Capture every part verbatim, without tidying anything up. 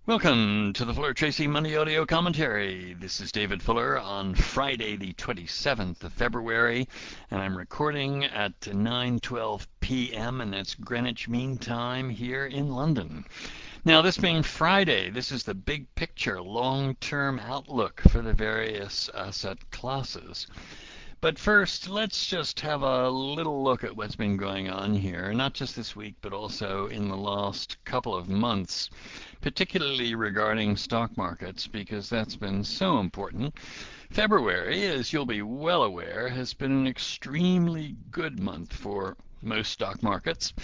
Welcome to the Fuller Tracy Money Audio Commentary. This is David Fuller on Friday, the twenty-seventh of February, and I'm recording at nine twelve p m, and that's Greenwich Mean Time here in London. Now, this being Friday, this is the big picture, long-term outlook for the various asset classes. But first, let's just have a little look at what's been going on here, not just this week, but also in the last couple of months, particularly regarding stock markets, because that's been so important. February, as you'll be well aware, has been an extremely good month for most stock markets.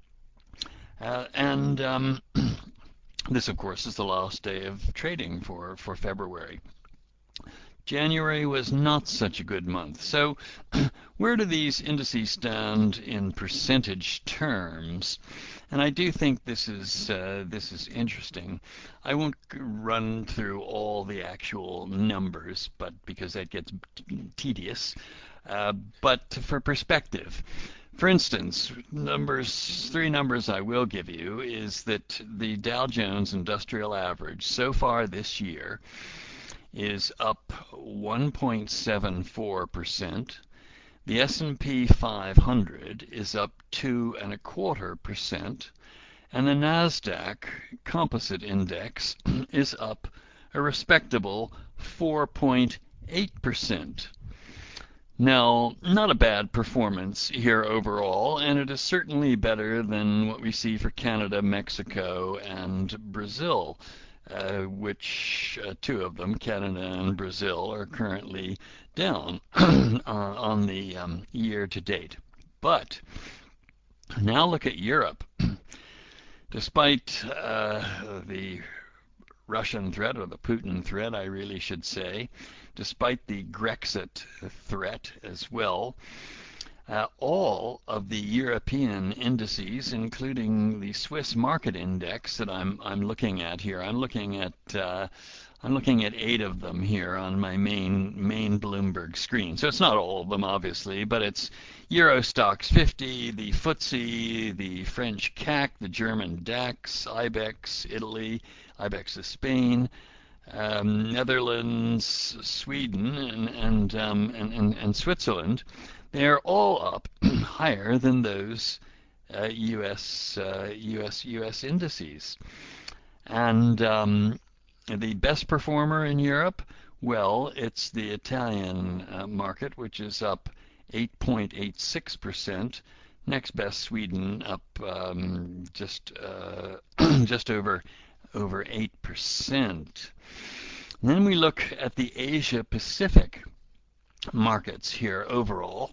Uh, and um, this, of course, is the last day of trading for, for February. January was not such a good month. So where do these indices stand in percentage terms? And I do think this is uh, this is interesting. I won't run through all the actual numbers, but because that gets tedious. Uh, but for perspective, for instance, numbers three numbers I will give you is that the Dow Jones Industrial Average so far this year is up one point seven four percent. The S and P five hundred is up two and a quarter percent, and the Nasdaq Composite Index is up a respectable four point eight percent. Now, not a bad performance here overall, and it is certainly better than what we see for Canada, Mexico, and Brazil. Uh, which uh, two of them, Canada and Brazil, are currently down uh, on the um, year to date. But now look at Europe. Despite uh, the Russian threat, or the Putin threat, I really should say, despite the Grexit threat as well, Uh, all of the European indices, including the Swiss Market Index that I'm I'm looking at here. I'm looking at uh, I'm looking at eight of them here on my main main Bloomberg screen. So it's not all of them, obviously, but it's Euro Stoxx fifty, the F T S E, the French C A C, the German DAX, IBEX, Italy, IBEX is Spain, um, Netherlands, Sweden, and and, um, and and and Switzerland. They're all up higher than those uh, U S uh, U S U S indices. And um, the best performer in Europe, well, it's the Italian uh, market, which is up eight point eight six percent. Next best, Sweden, up um, just uh, just over over eight percent. Then we look at the Asia Pacific markets here overall.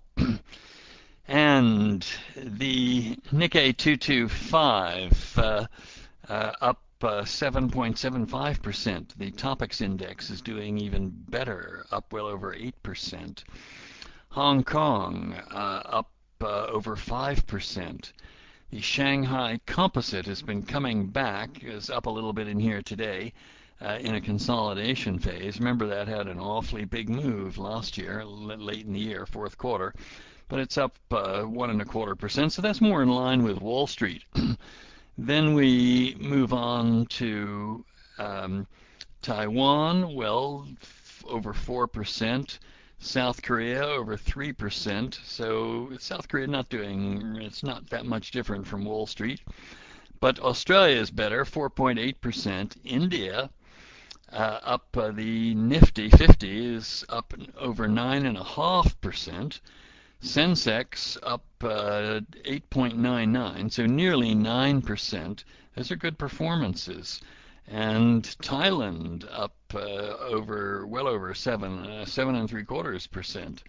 And the Nikkei two twenty-five uh, uh, up uh, seven point seven five percent. The Topix index is doing even better, up well over eight percent. Hong Kong uh, up uh, over five percent. The Shanghai Composite has been coming back, is up a little bit in here today. Uh, in a consolidation phase. Remember that had an awfully big move last year, late in the year, fourth quarter, but it's up uh, one and a quarter percent, so that's more in line with Wall Street. Then we move on to um, Taiwan, well, f- over four percent. South Korea over three percent. So South Korea not doing, it's not that much different from Wall Street. But Australia is better, four point eight percent. India uh, up uh, the Nifty fifty is up over nine point five percent. Sensex up uh, eight point nine nine, so nearly nine percent. Those are good performances. And Thailand up uh, over well over seven, uh, seven and three quarters percent.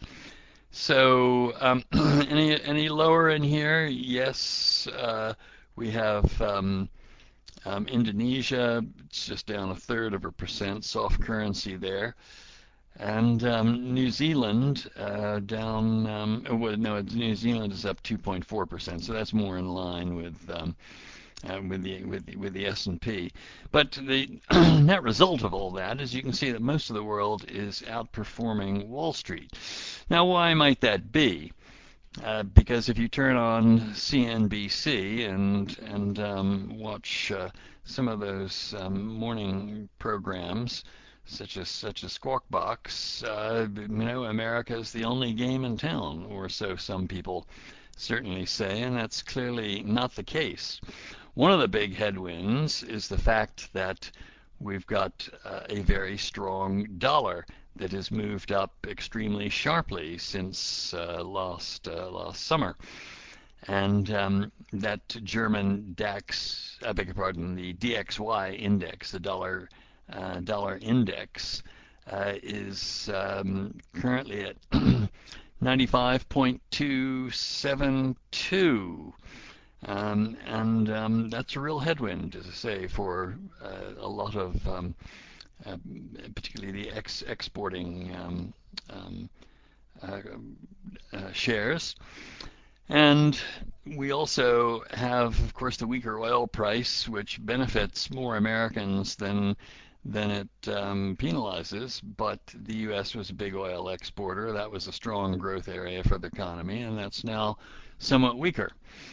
So um, any any lower in here? Yes, uh, we have um, um, Indonesia. It's just down a third of a percent, soft currency there. And um, New Zealand uh, down, um, well, no, New Zealand is up two point four percent, so that's more in line with um, uh, with the with the, with the S and P. But the net result of all that is you can see that most of the world is outperforming Wall Street. Now, why might that be? Uh, because if you turn on C N B C and and um, watch uh, some of those um, morning programs, such as such as Squawk Box, uh, you know, America is the only game in town, or so some people certainly say, and that's clearly not the case. One of the big headwinds is the fact that we've got uh, a very strong dollar that has moved up extremely sharply since uh, last uh, last summer, and um, that German DAX, I beg your pardon, the D X Y index, the dollar uh, dollar index, uh, is um, currently at ninety-five point two seven two. Um, and um, that's a real headwind, as I say, for uh, a lot of, um, uh, particularly the ex- exporting um, um, uh, uh, shares. And we also have, of course, the weaker oil price, which benefits more Americans than than it um, penalizes. But the U S was a big oil exporter. That was a strong growth area for the economy, and that's now somewhat weaker.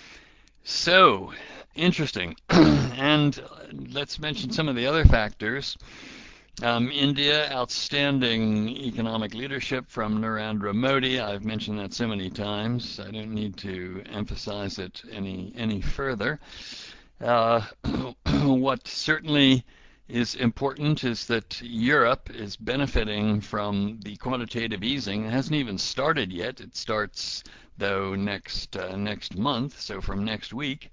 So, interesting. And let's mention some of the other factors. Um, India, outstanding economic leadership from Narendra Modi. I've mentioned that so many times. I don't need to emphasize it any any further. Uh, what certainly is important is that Europe is benefiting from the quantitative easing. It hasn't even started yet. It starts though next uh, next month, so from next week,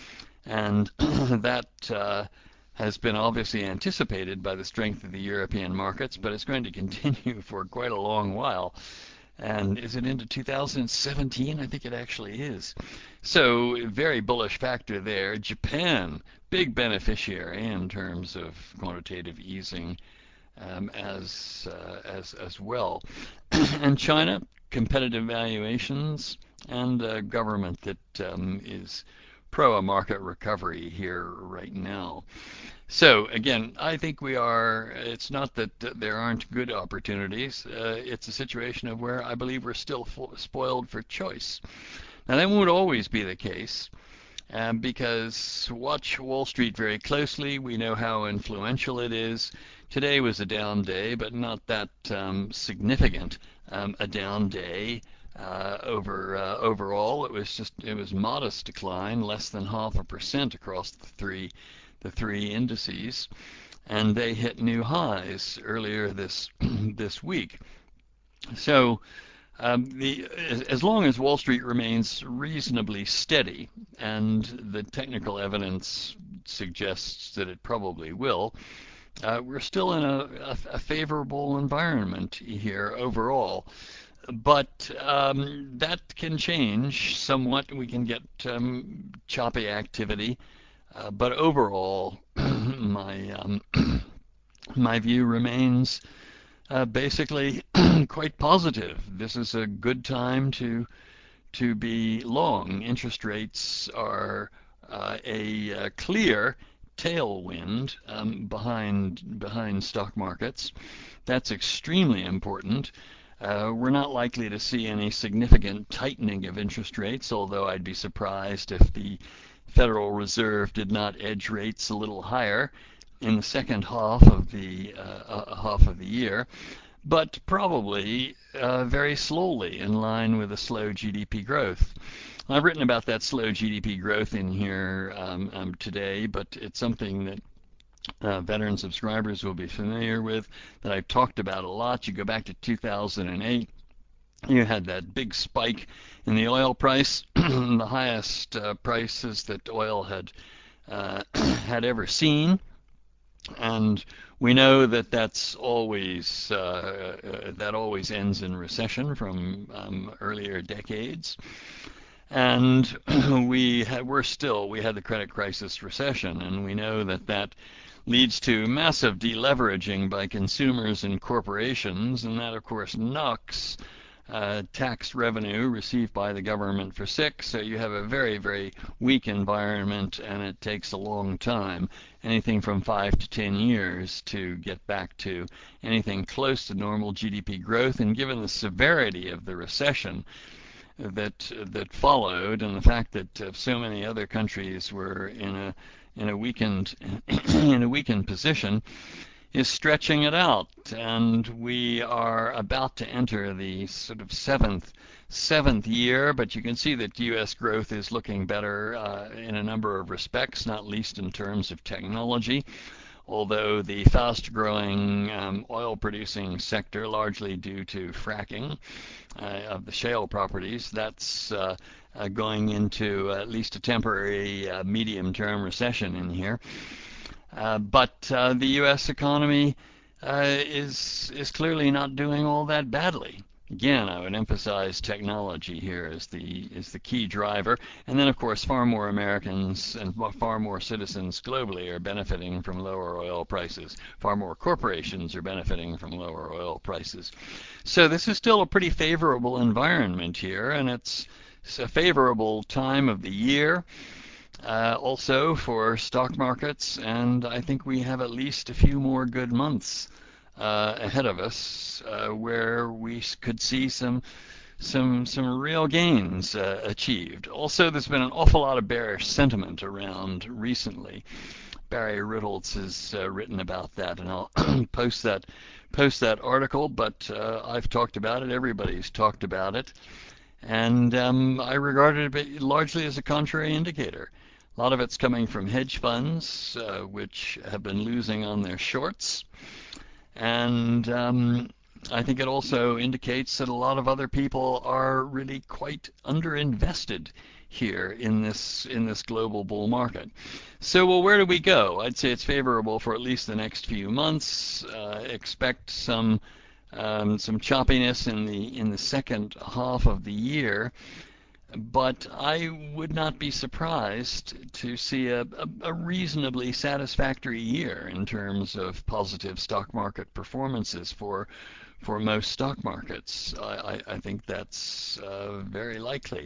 and that uh, has been obviously anticipated by the strength of the European markets, but it's going to continue for quite a long while. And is it into two thousand seventeen? I think it actually is. So, very bullish factor there. Japan, big beneficiary in terms of quantitative easing um, as, uh, as, as well. And China, competitive valuations, and a government that um, is pro a market recovery here right now. So again, I think we are, it's not that there aren't good opportunities. Uh, it's a situation of where I believe we're still spoiled for choice. Now, that won't always be the case. Um, because watch Wall Street very closely. We know how influential it is. Today was a down day, but not that um, significant um, a down day. Uh, over uh, overall, it was just it was modest decline, less than half a percent across the three the three indices, and they hit new highs earlier this this week. So um, the, as long as Wall Street remains reasonably steady, and the technical evidence suggests that it probably will, uh, we're still in a, a, a favorable environment here overall. But um, that can change somewhat. We can get um, choppy activity. Uh, but overall, my um, my view remains uh, basically quite positive. This is a good time to to be long. Interest rates are uh, a, a clear tailwind um, behind behind stock markets. That's extremely important. Uh, we're not likely to see any significant tightening of interest rates, although I'd be surprised if the Federal Reserve did not edge rates a little higher in the second half of the uh, uh, half of the year, but probably uh, very slowly, in line with a slow G D P growth. I've written about that slow G D P growth in here um, um, today, but it's something that uh, veteran subscribers will be familiar with, that I've talked about a lot. You go back to two thousand eight, you had that big spike in the oil price, the highest uh, prices that oil had uh, had ever seen, and we know that that's always uh, uh, that always ends in recession from um, earlier decades. And we had, we're still we had the credit crisis recession, and we know that that leads to massive deleveraging by consumers and corporations, and that of course knocks uh, tax revenue received by the government for six. So you have a very, very weak environment, and it takes a long time, anything from five to ten years, to get back to anything close to normal G D P growth. And given the severity of the recession, that that followed, and the fact that uh, so many other countries were in a in a weakened in a weakened position is stretching it out, and we are about to enter the sort of seventh seventh year. But you can see that U S growth is looking better uh, in a number of respects, not least in terms of technology. Although the fast-growing um, oil-producing sector, largely due to fracking uh, of the shale properties, that's uh, uh, going into at least a temporary uh, medium-term recession in here. Uh, but uh, the U S economy uh, is is clearly not doing all that badly. Again, I would emphasize technology here as the is the key driver, and then of course far more Americans and far more citizens globally are benefiting from lower oil prices. Far more corporations are benefiting from lower oil prices. So this is still a pretty favorable environment here, and it's, it's a favorable time of the year. Uh, also for stock markets, and I think we have at least a few more good months uh, ahead of us uh, where we could see some some some real gains uh, achieved. Also, there's been an awful lot of bearish sentiment around recently. Barry Ritholtz has uh, written about that, and I'll post that post that article. But uh, I've talked about it. Everybody's talked about it, and um, I regard it largely as a contrary indicator. A lot of it's coming from hedge funds, uh, which have been losing on their shorts. And um, I think it also indicates that a lot of other people are really quite underinvested here in this in this global bull market. So, well, where do we go? I'd say it's favorable for at least the next few months. Uh, expect some um, some choppiness in the in the second half of the year. But I would not be surprised to see a, a, a reasonably satisfactory year in terms of positive stock market performances for for most stock markets. I, I, I think that's uh, very likely.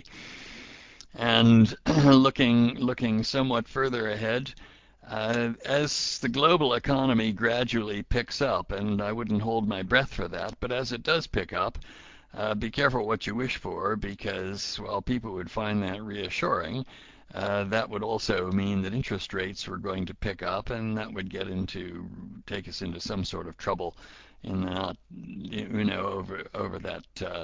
And looking looking somewhat further ahead, uh, as the global economy gradually picks up, and I wouldn't hold my breath for that, but as it does pick up, Uh, be careful what you wish for, because while people would find that reassuring, uh, that would also mean that interest rates were going to pick up, and that would get into take us into some sort of trouble in the not, you know, over over that uh,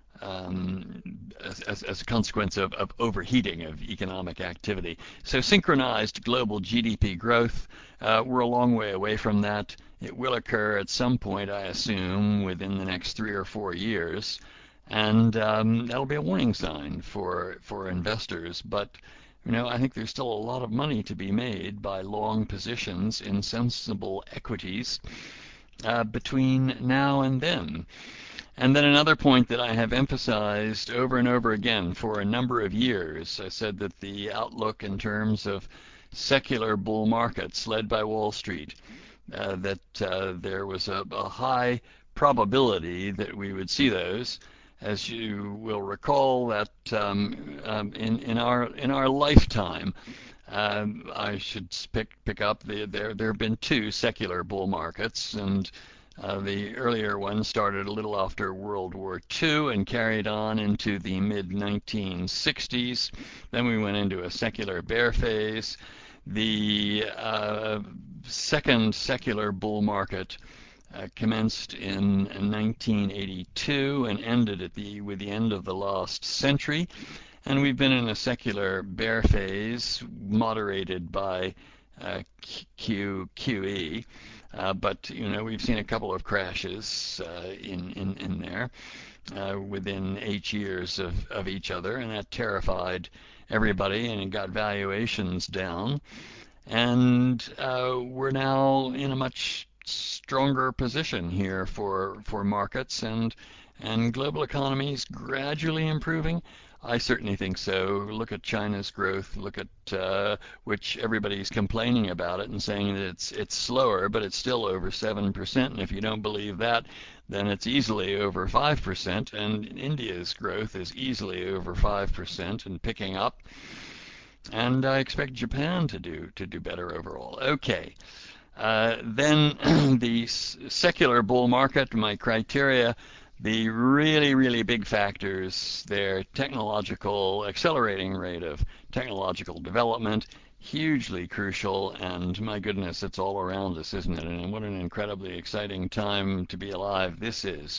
um, as, as a consequence of, of overheating of economic activity. So synchronized global G D P growth, uh, we're a long way away from that. It will occur at some point, I assume, within the next three or four years, and um, that'll be a warning sign for for investors. But you know, I think there's still a lot of money to be made by long positions in sensible equities uh, between now and then. And then another point that I have emphasized over and over again for a number of years, I said that the outlook in terms of secular bull markets led by Wall Street, uh, that uh, there was a, a high probability that we would see those. As you will recall, that um, um, in in our in our lifetime, um, I should pick pick up the, there there have been two secular bull markets, and uh, the earlier one started a little after World War Two and carried on into the mid nineteen sixties. Then we went into a secular bear phase. The uh, second secular bull market uh, commenced in nineteen eighty-two and ended at the with the end of the last century. And we've been in a secular bear phase, moderated by uh, Q, QE. Uh, but you know, we've seen a couple of crashes uh, in, in in there uh, within eight years of, of each other, and that terrified everybody, and it got valuations down. And uh, we're now in a much stronger position here for for markets, and and global economies gradually improving. I certainly think so. Look at China's growth. Look at uh, which everybody's complaining about it and saying that it's it's slower, but it's still over seven percent. And if you don't believe that, then it's easily over five percent. And India's growth is easily over five percent and picking up. And I expect Japan to do to do better overall. Okay. Uh, then the secular bull market, my criteria The really, really big factors, their technological accelerating rate of technological development, hugely crucial, and my goodness, it's all around us, isn't it? And what an incredibly exciting time to be alive this is.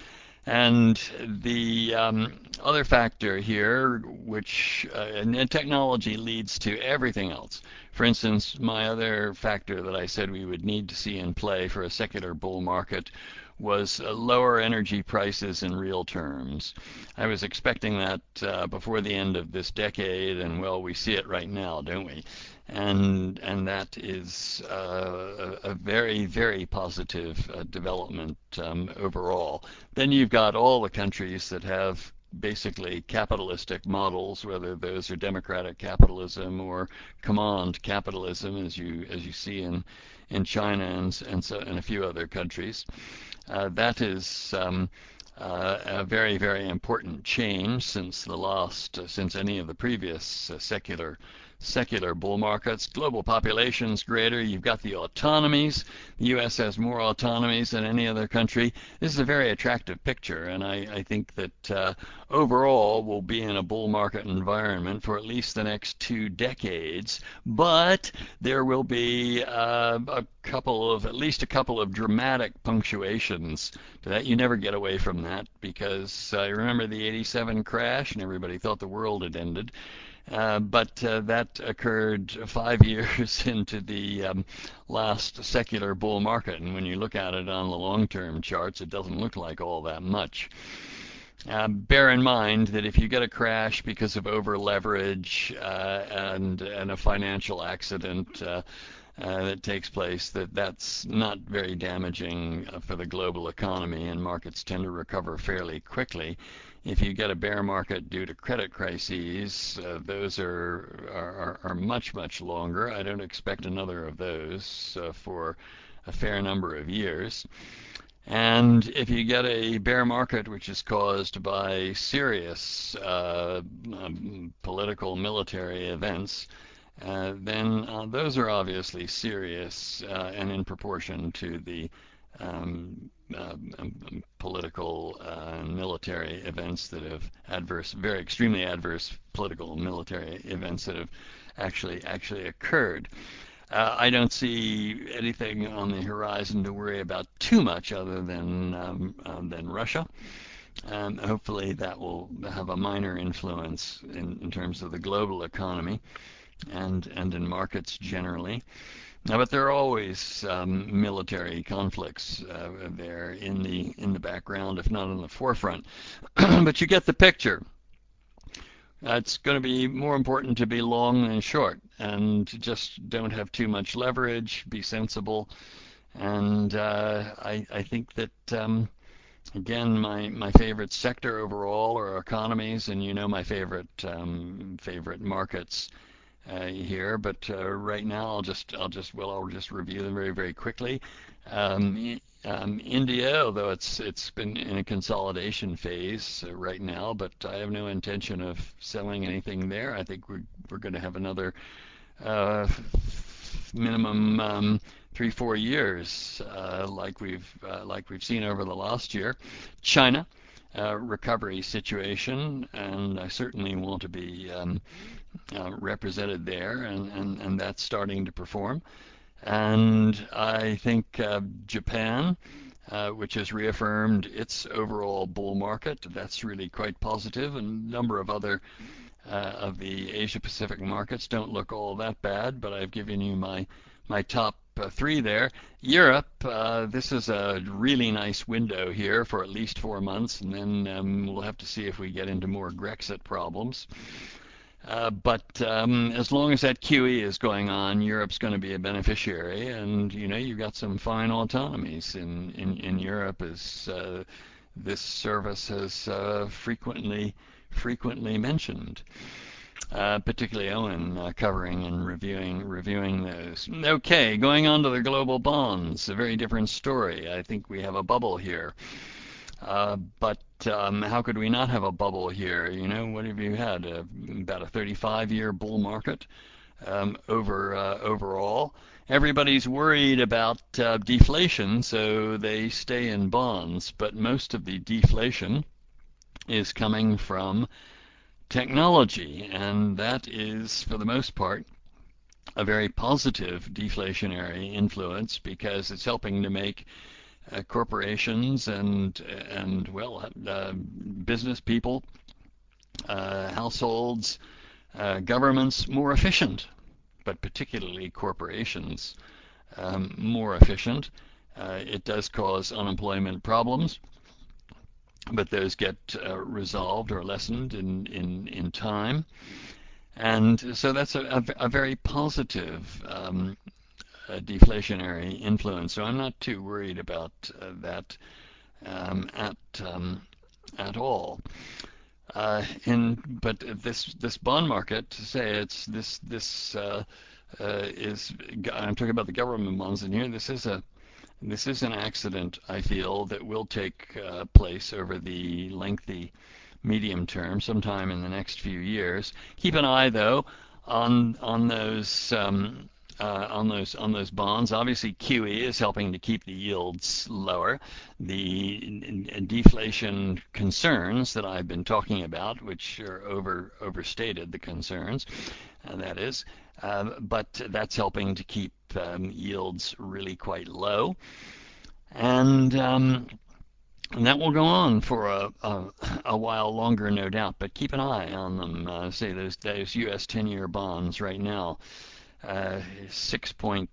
And the um, other factor here, which uh, and technology leads to everything else. For instance, my other factor that I said we would need to see in play for a secular bull market was uh, lower energy prices in real terms. I was expecting that uh, before the end of this decade, and well, we see it right now, don't we? And and that is uh, a, a very very positive uh, development um, overall. Then you've got all the countries that have basically capitalistic models, whether those are democratic capitalism or command capitalism, as you as you see in in China and and, so, and a few other countries. Uh, that is um, uh, a very very important change since the last uh, since any of the previous uh, secular secular bull markets. Global population's greater. You've got the autonomies. The U S has more autonomies than any other country. This is a very attractive picture, and I, I think that uh, overall we'll be in a bull market environment for at least the next two decades. But there will be uh, a couple of, at least a couple of dramatic punctuations to that. You never get away from that because I uh, remember the eighty-seven crash, and everybody thought the world had ended. Uh, but uh, that occurred five years into the um, last secular bull market, and when you look at it on the long-term charts, it doesn't look like all that much. Uh, bear in mind that if you get a crash because of over leverage uh, and and a financial accident uh, uh, that takes place, that that's not very damaging uh, for the global economy, and markets tend to recover fairly quickly. If you get a bear market due to credit crises, uh, those are, are are much much longer. I don't expect another of those uh, for a fair number of years. And if you get a bear market which is caused by serious uh, um, political military events, uh, then uh, those are obviously serious uh, and in proportion to the um, uh, um, political uh, and military events that have adverse, very extremely adverse political and military events that have actually actually occurred. Uh, I don't see anything on the horizon to worry about too much other than um, um, than Russia. Um, hopefully, that will have a minor influence in, in terms of the global economy and and in markets generally. Now, but there are always um, military conflicts uh, there in the in the background, if not in the forefront. But you get the picture. Uh, it's going to be more important to be long than short, and just don't have too much leverage. Be sensible, and uh, I, I think that um, again, my, my favorite sector overall are economies, and you know my favorite um, favorite markets uh, here. But uh, right now, I'll just I'll just well I'll just review them very very quickly. Um, um, India, although it's it's been in a consolidation phase uh, right now, but I have no intention of selling anything there. I think we're we're going to have another uh, minimum um, three four years uh, like we've uh, like we've seen over the last year. China. Uh, recovery situation, and I certainly want to be um, uh, represented there, and, and, and that's starting to perform. And I think uh, Japan, uh, which has reaffirmed its overall bull market, that's really quite positive. And a number of other uh, of the Asia Pacific markets don't look all that bad, but I've given you my my top uh, three there. Europe, uh, this is a really nice window here for at least four months, and then um, we'll have to see if we get into more Grexit problems. Uh, but um, as long as that Q E is going on, Europe's going to be a beneficiary, and you know you've got some fine autonomies in in, in Europe. As uh, this service has uh, frequently frequently mentioned, uh, particularly Owen uh, covering and reviewing reviewing those. Okay, going on to the global bonds, a very different story. I think we have a bubble here. Uh, but um, how could we not have a bubble here? You know, what have you had? Uh, about a thirty-five year bull market. um, over uh, overall. Everybody's worried about uh, deflation, so they stay in bonds. But most of the deflation is coming from technology, and that is, for the most part, a very positive deflationary influence because it's helping to make uh, corporations and and well uh, business people, uh, households, uh, governments more efficient, but particularly corporations um, more efficient. Uh, it does cause unemployment problems, but those get uh, resolved or lessened in, in, in time. And so that's a, a, a very positive um, uh, deflationary influence. So I'm not too worried about uh, that um, at um, at all. Uh, in but this this bond market, to say it's this this uh, uh, is I'm talking about the government bonds in here. This is a this is an accident, I feel, that will take uh, place over the lengthy medium term, sometime in the next few years. Keep an eye, though, on on those um, uh, on those on those bonds. Obviously, Q E is helping to keep the yields lower. The deflation concerns that I've been talking about, which are over overstated, the concerns, uh, that is, uh, but that's helping to keep um, yields really quite low, and um, and that will go on for a, a, a while longer, no doubt. But keep an eye on them. Uh, say those those U S ten-year bonds right now, uh, six point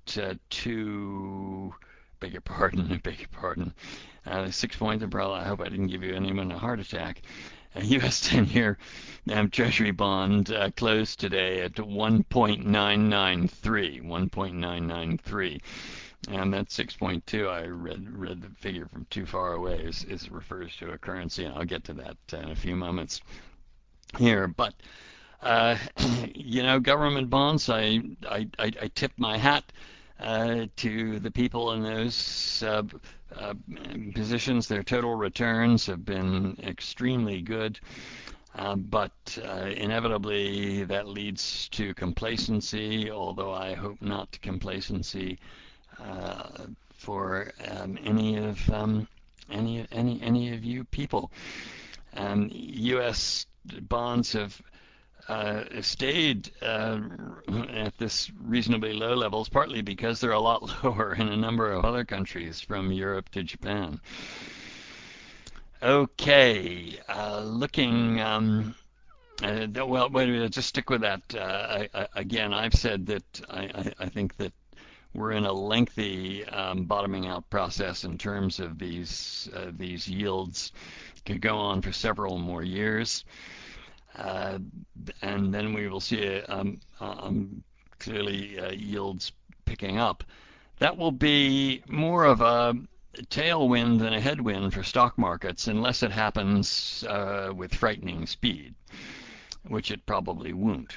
two. Beg your pardon. Beg your pardon. Uh, six point. Umbrella. I hope I didn't give you anyone a heart attack. A U S ten-year um, Treasury bond uh, closed today at one point nine nine three. one point nine nine three. And that six point two, I read read the figure from too far away, is, is refers to a currency, and I'll get to that in a few moments here. But uh, you know, government bonds, I I, I, I tip my hat uh, to the people in those uh, uh, positions. Their total returns have been extremely good. Uh, but uh, inevitably that leads to complacency, although I hope not complacency uh, for um, any of um, any any any of you people. Um, U S bonds have uh, stayed uh, at this reasonably low levels, partly because they're a lot lower in a number of other countries, from Europe to Japan. Okay, uh, looking. Um, uh, well, wait a minute, just stick with that. Uh, I, I, again, I've said that I, I, I think that we're in a lengthy um, bottoming out process in terms of these uh, these yields. Could go on for several more years, uh, and then we will see um, um, clearly uh, yields picking up. That will be more of a tailwind than a headwind for stock markets, unless it happens uh, with frightening speed, which it probably won't.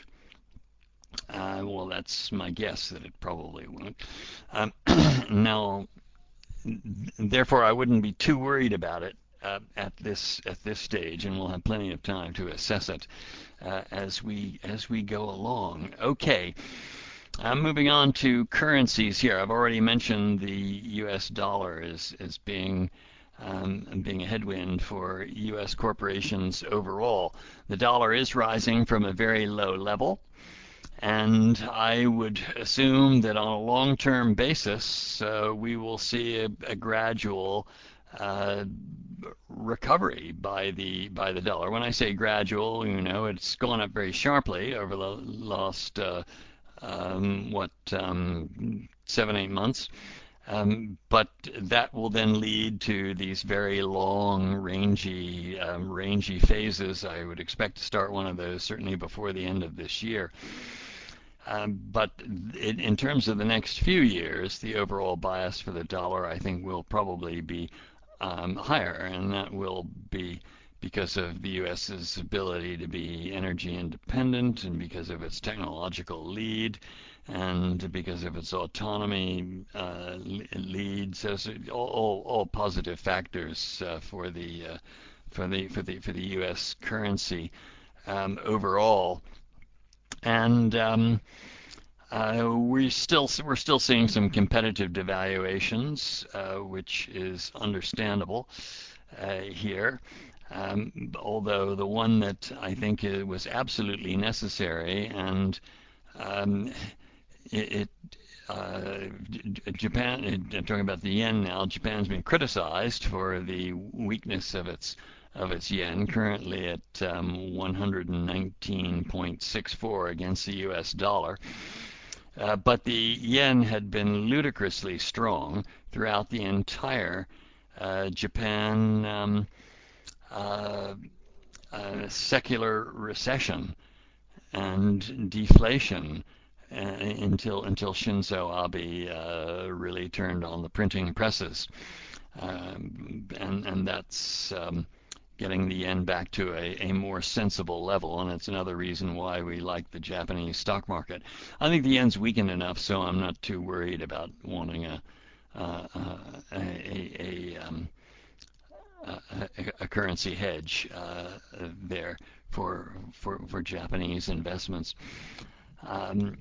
Uh, well, that's my guess that it probably won't. Um, now, therefore, I wouldn't be too worried about it uh, at this at this stage, and we'll have plenty of time to assess it uh, as we as we go along. Okay, I'm moving on to currencies here. I've already mentioned the U S dollar as as being um, being a headwind for U S corporations overall. The dollar is rising from a very low level. And I would assume that on a long-term basis, uh, we will see a, a gradual uh, recovery by the by the dollar. When I say gradual, you know, it's gone up very sharply over the last uh, um, what um, seven eight months. Um, but that will then lead to these very long, rangy, um, rangy phases. I would expect to start one of those certainly before the end of this year. Um, but in, in terms of the next few years, the overall bias for the dollar, I think, will probably be um, higher, and that will be because of the U S's ability to be energy independent, and because of its technological lead, and because of its autonomy uh, leads, as all, all, all positive factors uh, for the uh, for the for the for the U S currency um, overall. And um, Uh, we still we're still seeing some competitive devaluations, uh, which is understandable uh, here. Um, although the one that I think it was absolutely necessary, and um, it, it uh, Japan, I'm talking about the yen now. Japan's been criticized for the weakness of its of its yen, currently at um, one hundred nineteen point six four against the U S dollar. Uh, but the yen had been ludicrously strong throughout the entire uh, Japan um, uh, uh, secular recession and deflation uh, until until Shinzo Abe uh, really turned on the printing presses, um, and and that's um, getting the yen back to a, a more sensible level, and it's another reason why we like the Japanese stock market. I think the yen's weakened enough, so I'm not too worried about wanting a uh, uh, a, a, a, um, a, a currency hedge uh, there for for for Japanese investments. Um,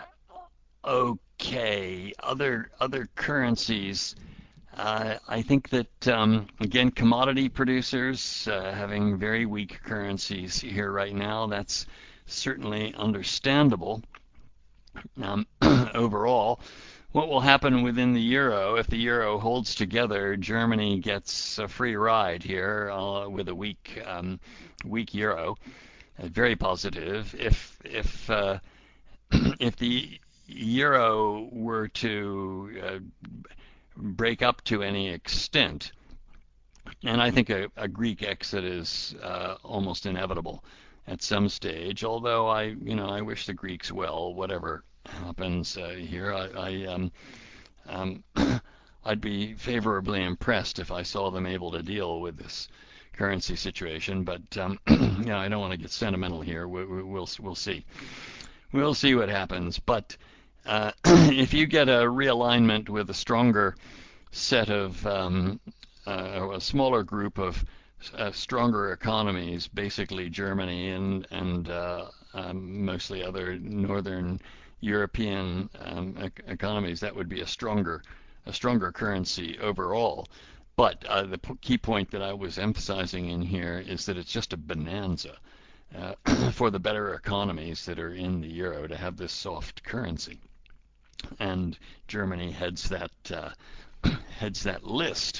okay, other other currencies. Uh, I think that, um, again, commodity producers uh, having very weak currencies here right now, that's certainly understandable. Um, overall, what will happen within the euro if the euro holds together? Germany gets a free ride here uh, with a weak, um, weak euro. Uh, very positive. If if uh, if the euro were to uh, break up to any extent, and I think a, a Greek exit is uh, almost inevitable at some stage. Although I, you know, I wish the Greeks well, whatever happens uh, here. I, I um, um, I'd be favorably impressed if I saw them able to deal with this currency situation. But um, yeah, I don't want to get sentimental here. We, we, we'll we'll see. We'll see what happens. But uh, if you get a realignment with a stronger set of um, uh, a smaller group of uh, stronger economies, basically Germany and and uh, um, mostly other northern European um, ec- economies, that would be a stronger a stronger currency overall. But uh, the p- key point that I was emphasizing in here is that it's just a bonanza uh, for the better economies that are in the euro to have this soft currency, and Germany heads that uh, heads that list.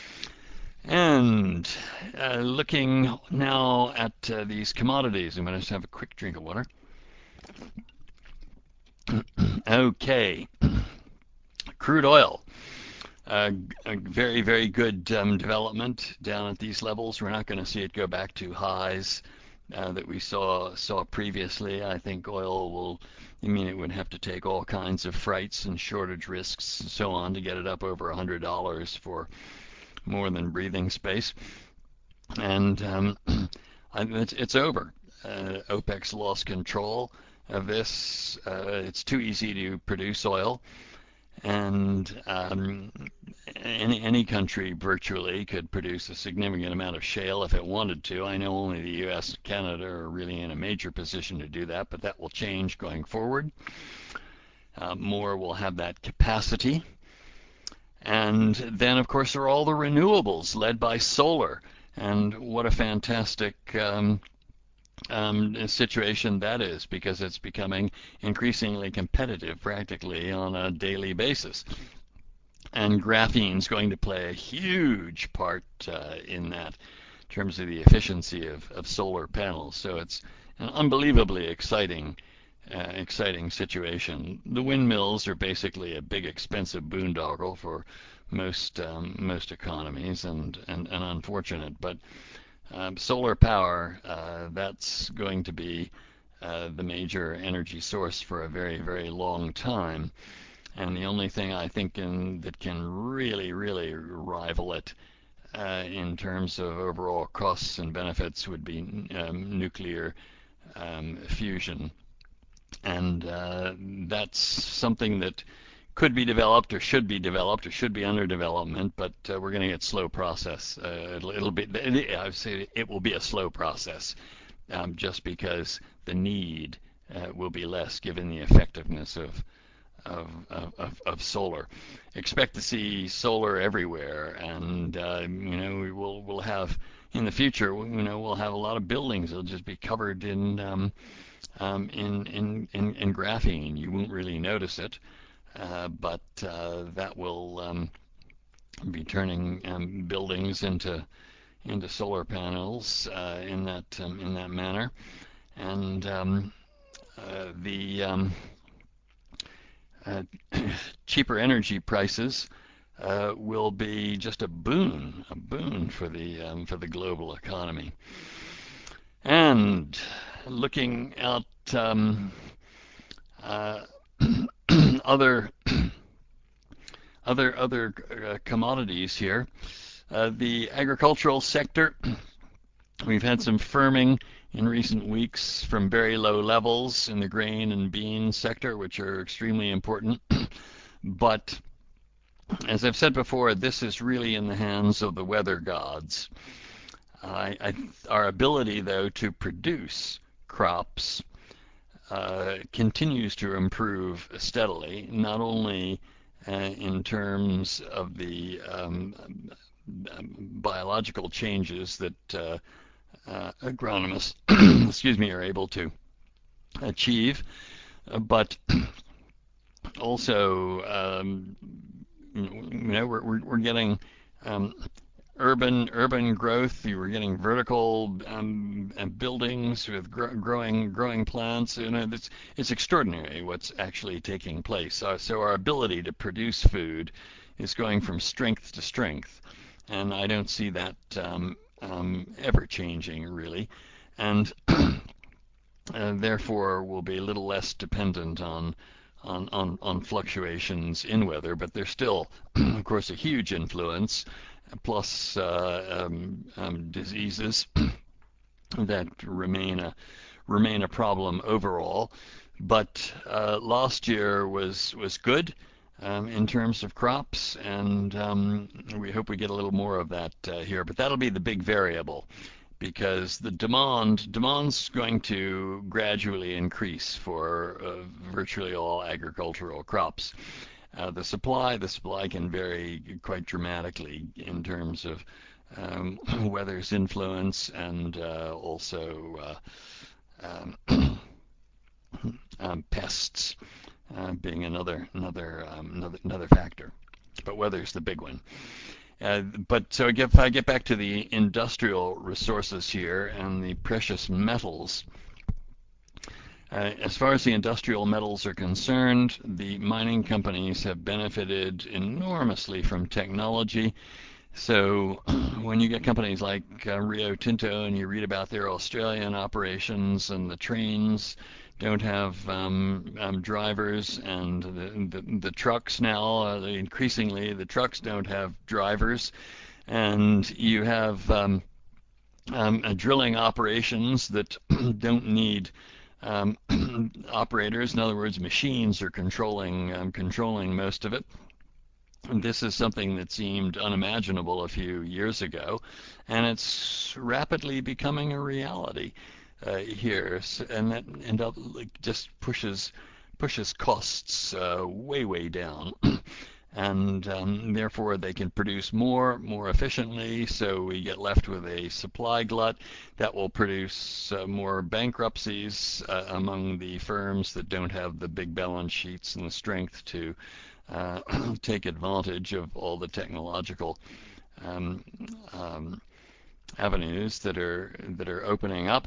And uh, looking now at uh, these commodities, I'm going to just have a quick drink of water. Okay, crude oil. Uh, a very, very good um, development down at these levels. We're not going to see it go back to highs uh, that we saw saw previously. I think oil will, I mean, it would have to take all kinds of frights and shortage risks and so on to get it up over one hundred dollars for more than breathing space. And um, it's, it's over. Uh, OPEC's lost control of this. Uh, it's too easy to produce oil, and um, any, any country virtually could produce a significant amount of shale if it wanted to. I know only the U S and Canada are really in a major position to do that, but that will change going forward. Uh, more will have that capacity. And then, of course, there are all the renewables led by solar. And what a fantastic um, um, situation that is, because it's becoming increasingly competitive practically on a daily basis. And graphene is going to play a huge part uh, in that in terms of the efficiency of, of solar panels. So it's an unbelievably exciting uh, exciting situation. The windmills are basically a big expensive boondoggle for most um, most economies, and, and, and unfortunate. But um, solar power, uh, that's going to be uh, the major energy source for a very, very long time. And the only thing I think in, that can really, really rival it uh, in terms of overall costs and benefits would be um, nuclear um, fusion. And uh, that's something that could be developed or should be developed or should be under development, but uh, we're going to get slow process. Uh, it'll, it'll be, I would say it will be a slow process, um, just because the need uh, will be less given the effectiveness of of, of, of solar. Expect to see solar everywhere, and uh, you know we will we'll have in the future. You know we'll have a lot of buildings that'll just be covered in um, um, in, in in in graphene. You won't really notice it, uh, but uh, that will um, be turning um, buildings into into solar panels uh, in that um, in that manner, and um, uh, the um, uh, cheaper energy prices uh, will be just a boon, a boon for the um, for the global economy. And looking at um, uh, other other other uh, commodities here, uh, the agricultural sector. We've had some firming in recent weeks from very low levels in the grain and bean sector, which are extremely important. But as I've said before, this is really in the hands of the weather gods. I, I, our ability, though, to produce crops uh, continues to improve steadily, not only uh, in terms of the um, biological changes that uh, uh, agronomists, excuse me, are able to achieve, uh, but also, um, you know, we're, we're, we're getting um, urban urban growth. We're getting vertical um, buildings with gr- growing growing plants. You know, it's it's extraordinary what's actually taking place. Uh, so our ability to produce food is going from strength to strength, and I don't see that um, um, ever changing really, and uh, therefore will be a little less dependent on on, on, on fluctuations in weather, but there's still, of course, a huge influence, plus uh, um, um, diseases that remain a remain a problem overall. But uh, last year was was good um, in terms of crops, and um, we hope we get a little more of that uh, here. But that'll be the big variable, because the demand demand's going to gradually increase for uh, virtually all agricultural crops. Uh, the supply the supply can vary quite dramatically in terms of um, weather's influence, and uh, also uh, um, um, pests uh, being another another, um, another another factor. But weather's the big one. Uh, but so if I get back to the industrial resources here and the precious metals, uh, as far as the industrial metals are concerned, the mining companies have benefited enormously from technology. So when you get companies like uh, Rio Tinto and you read about their Australian operations, and the trains don't have um, um, drivers, and the, the, the trucks now, uh, increasingly the trucks don't have drivers, and you have um, um, uh, drilling operations that don't need um, operators. In other words, machines are controlling um, controlling most of it. This is something that seemed unimaginable a few years ago, and it's rapidly becoming a reality uh, here, and that and that just pushes pushes costs uh, way way down, and um, therefore they can produce more more efficiently. So we get left with a supply glut that will produce uh, more bankruptcies uh, among the firms that don't have the big balance sheets and the strength to Uh, take advantage of all the technological um, um, avenues that are that are opening up,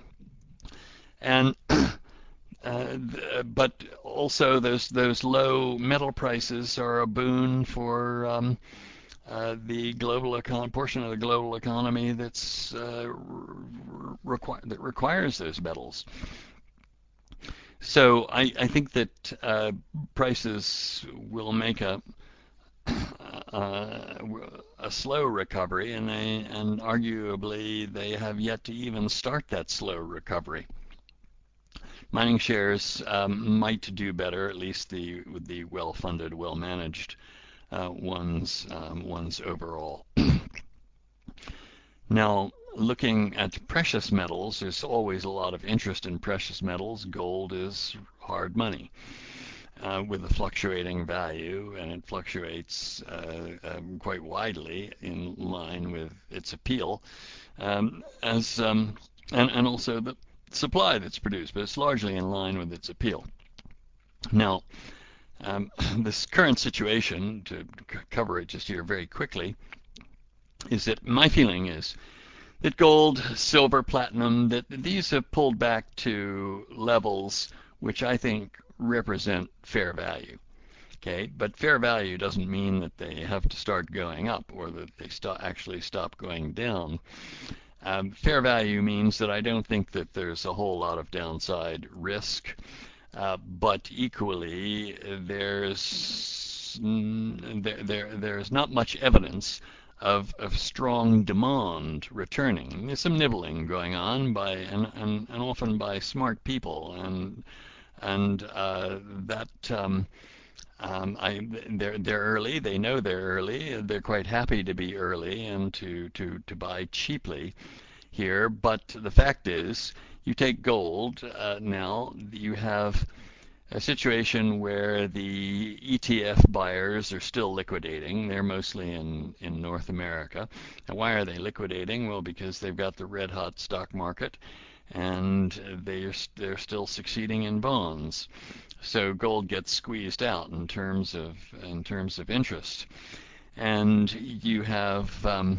and uh, but also those those low metal prices are a boon for um, uh, the global econ- portion of the global economy that's uh, requ- that requires those metals. So I, I think that uh, prices will make a uh, a slow recovery, and they and arguably they have yet to even start that slow recovery. Mining shares um, might do better, at least the with the well-funded, well-managed uh, ones um, ones overall. Now, looking at precious metals, there's always a lot of interest in precious metals. Gold is hard money uh, with a fluctuating value, and it fluctuates uh, um, quite widely in line with its appeal, um, as um, and, and also the supply that's produced, but it's largely in line with its appeal. Now, um, this current situation, to cover it just here very quickly, is that my feeling is that gold, silver, platinum, that these have pulled back to levels which I think represent fair value. Okay, but fair value doesn't mean that they have to start going up or that they st- actually stop going down. Um, fair value means that I don't think that there's a whole lot of downside risk, uh, but equally there's there, there there's not much evidence of, of strong demand returning. There's some nibbling going on by and, and, and often by smart people, and and uh, that um, um, I they're they're early. They know they're early. They're quite happy to be early and to to to buy cheaply here. But the fact is, you take gold uh, now. You have a situation where the E T F buyers are still liquidating. They're mostly in, in North America. And why are they liquidating? Well, because they've got the red hot stock market and they're, they're still succeeding in bonds. So gold gets squeezed out in terms of in terms of interest. And you have um,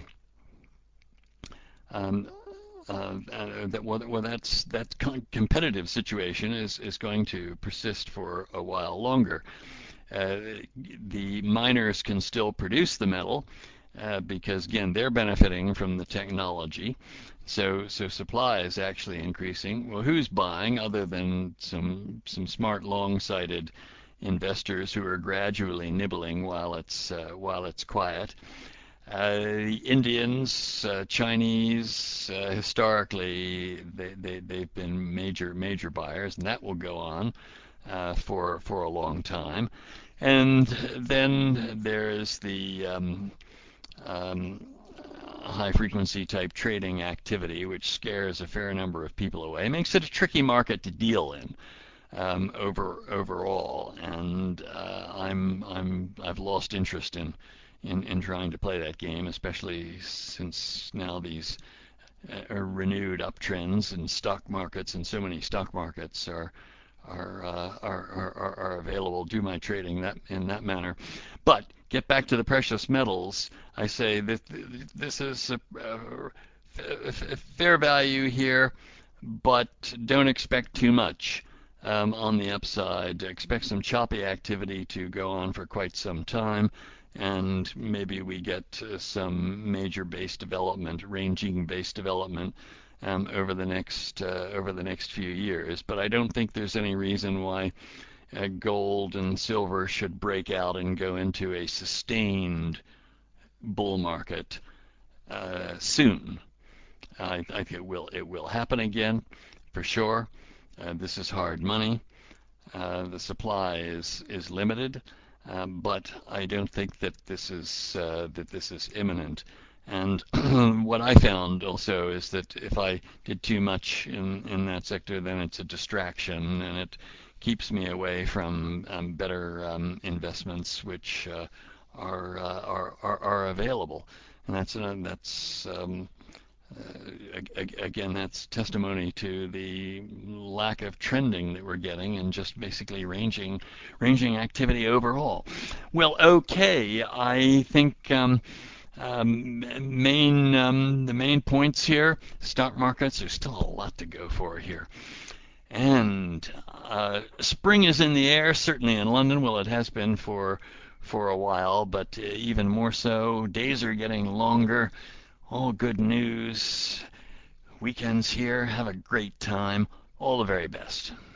um, uh, uh, that well, well, that's that competitive situation is is going to persist for a while longer. Uh, the miners can still produce the metal uh, because again they're benefiting from the technology. So so supply is actually increasing. Well, who's buying other than some some smart long-sighted investors who are gradually nibbling while it's uh, while it's quiet? Uh, the Indians, uh, Chinese, uh, historically, they, they, they've been major, major buyers, and that will go on uh, for, for a long time. And then there's the um, um, high frequency type trading activity, which scares a fair number of people away. It makes it a tricky market to deal in. Um, over overall, and uh, I'm I'm I've lost interest in in, in trying to play that game, especially since now these uh, renewed uptrends in stock markets and so many stock markets are are, uh, are, are, are available. Do my trading that in that manner. But get back to the precious metals. I say that this is a, a, a fair value here, but don't expect too much. Um, on the upside, expect some choppy activity to go on for quite some time, and maybe we get uh, some major base development, ranging base development um, over the next uh, over the next few years. But I don't think there's any reason why uh, gold and silver should break out and go into a sustained bull market uh, soon. I, I think it will it will happen again for sure. Uh, this is hard money. Uh, the supply is is limited, um, but I don't think that this is uh, that this is imminent. And what I found also is that if I did too much in, in that sector, then it's a distraction and it keeps me away from um, better um, investments which uh, are, uh, are, are are available. And that's uh, that's um, uh, again, that's testimony to the lack of trending that we're getting and just basically ranging, ranging activity overall. Well, okay, I think um, um, main um, the main points here. Stock markets, there's still a lot to go for here. And uh, spring is in the air, certainly in London. Well, it has been for for a while, but uh, even more so. Days are getting longer. All good news. Weekends here. Have a great time. All the very best.